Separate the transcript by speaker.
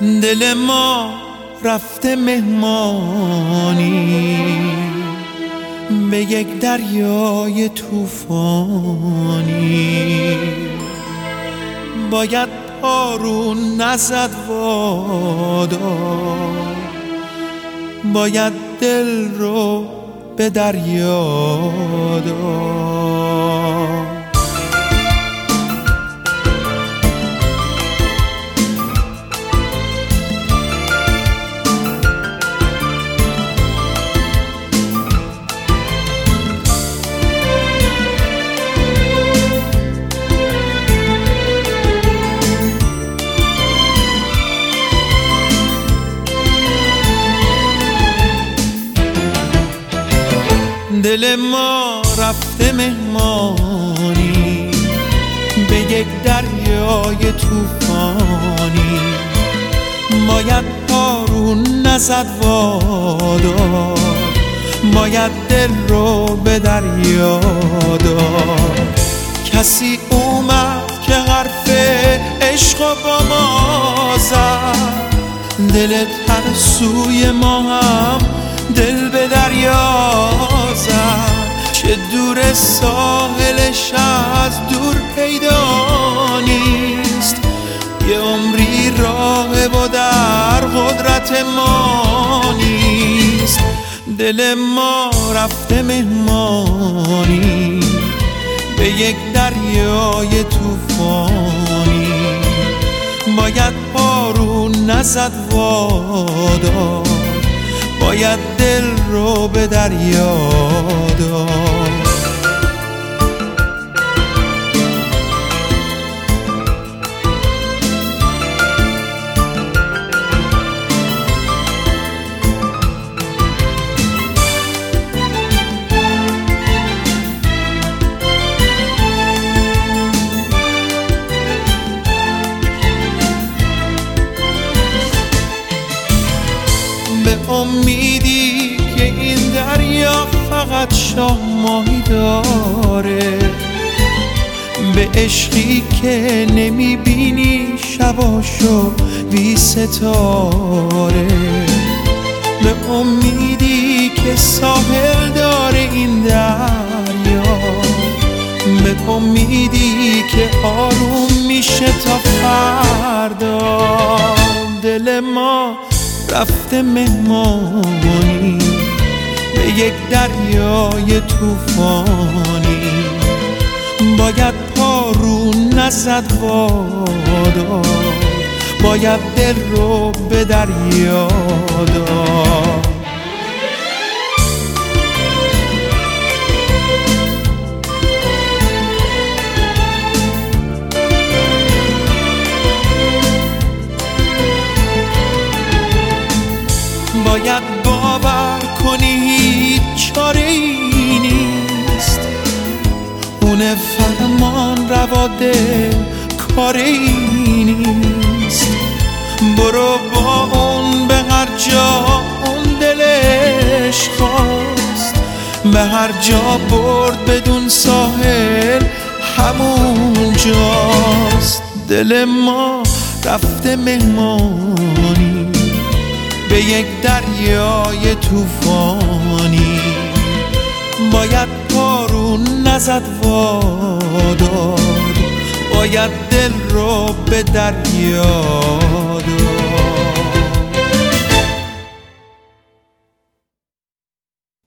Speaker 1: دل ما رفته مهمانی به یک دریای طوفانی. باید بارون نزد وادار، باید دل رو به دریا داد. دل ما رفته مهمانی به یک دریای طوفانی. باید بارون نزد وادار، باید دل رو به دریا داد. کسی اومد که حرف عشق با ما زد، دل ترسوی ما هم دل به دریا زد. چه دور ساحلش از دور پیدا نیست، یه عمری راه و در قدرت ما نیست. دل ما رفته مهمانی به یک دریای طوفانی. باید بارون نزد وادار، باید دل رو به دریا داد. به امیدی که این دریا فقط شاه ماهی داره، به عشقی که نمیبینی شباشو بی ستاره، به امیدی که ساحل داره این دریا، به امیدی که آروم میشه تا فردا. دل ما رفته مهمانی به یک دریای طوفانی. باید بارون نزد وادار، باید دل رو به دریا داد. باید باور کنی هیچ چاره ای نیست، اون فرمان روا دل کاره ای نیست. برو با اون به هر جا اون دلش خواست، به هر جا برد بدون ساحل همون جاست. دل ما رفته مهمانی به یک دریای طوفانی. باید بارون نزد وادار، باید دل رو به دریا داد.